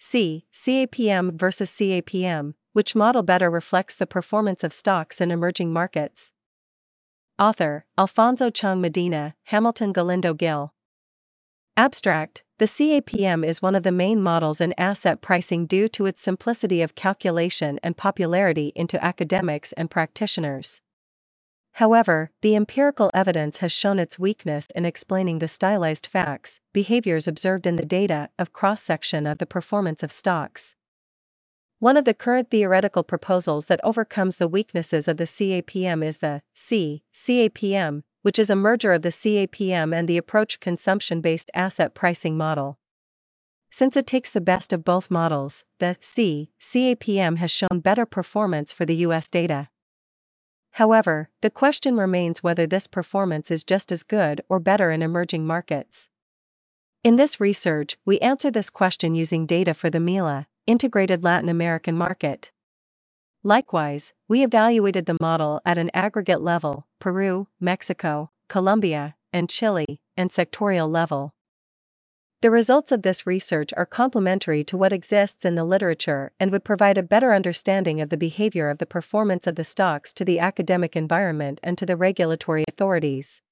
CAPM versus CAPM, which model better reflects the performance of stocks in emerging markets? Author, Alfonso Chang Medina, Hamilton Galindo Gill. Abstract: the CAPM is one of the main models in asset pricing due to its simplicity of calculation and popularity into academics and practitioners. However, the empirical evidence has shown its weakness in explaining the stylized facts, behaviors observed in the data of cross-section of the performance of stocks. One of the current theoretical proposals that overcomes the weaknesses of the CAPM is the CAPM, which is a merger of the CAPM and the approach consumption-based asset pricing model. Since it takes the best of both models, the CAPM has shown better performance for the US data. However, the question remains whether this performance is just as good or better in emerging markets. In this research, we answer this question using data for the MILA, Integrated Latin American Market. Likewise, we evaluated the model at an aggregate level, Peru, Mexico, Colombia, and Chile, and sectorial level. The results of this research are complementary to what exists in the literature and would provide a better understanding of the behavior of the performance of the stocks to the academic environment and to the regulatory authorities.